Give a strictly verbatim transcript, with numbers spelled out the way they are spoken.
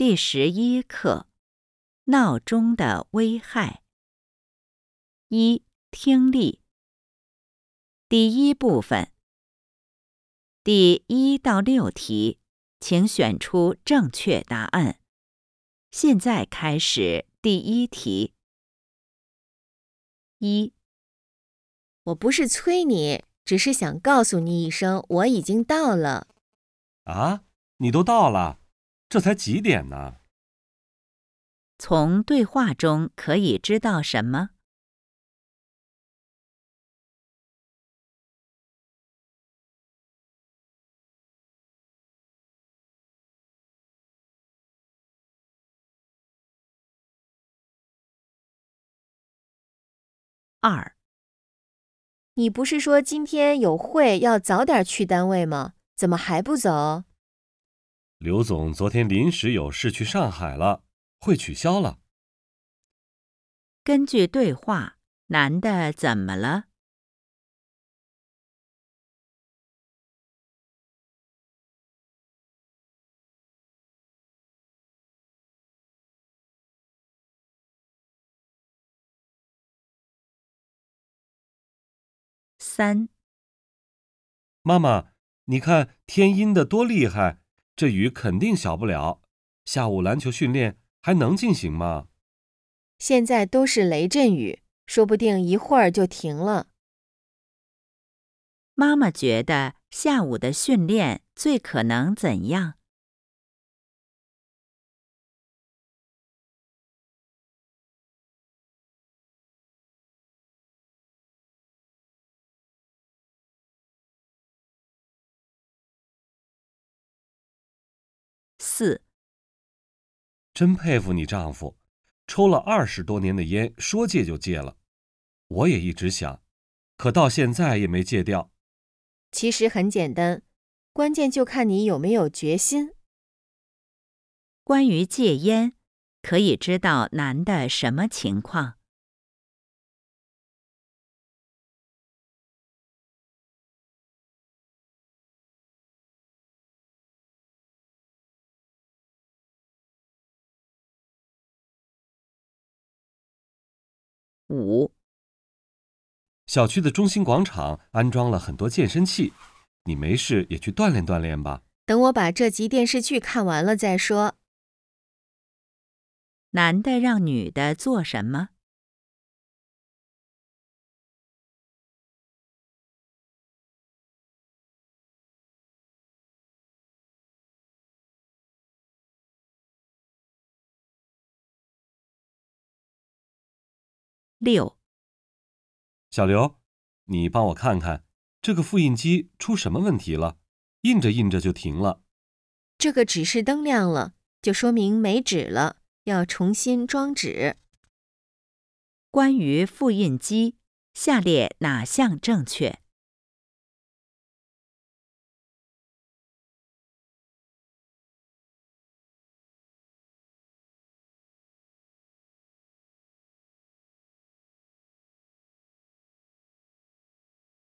第十一课：闹钟的危害。一、听力。第一部分。第一到六题，请选出正确答案。现在开始第一题。一、 我不是催你，只是想告诉你一声，我已经到了。 啊，你都到了？这才几点呢？ 从对话中可以知道什么？二、 你不是说今天有会要早点去单位吗？怎么还不走？ 刘总昨天临时有事去上海了，会取消了。 根据对话，男的怎么了？三、 妈妈，你看天阴的多厉害，这雨肯定小不了。下午篮球训练还能进行吗？ 现在都是雷阵雨，说不定一会儿就停了。 妈妈觉得下午的训练最可能怎样？四、 真佩服你丈夫，抽了二十多年的烟，说戒就戒了。我也一直想，可到现在也没戒掉。 其实很简单，关键就看你有没有决心。 关于戒烟，可以知道男的什么情况？五、 小区的中心广场安装了很多健身器，你没事也去锻炼锻炼吧。 等我把这集电视剧看完了再说。 男的让女的做什么？六、 小刘，你帮我看看，这个复印机出什么问题了？印着印着就停了。 这个指示灯亮了，就说明没纸了，要重新装纸。 关于复印机，下列哪项正确？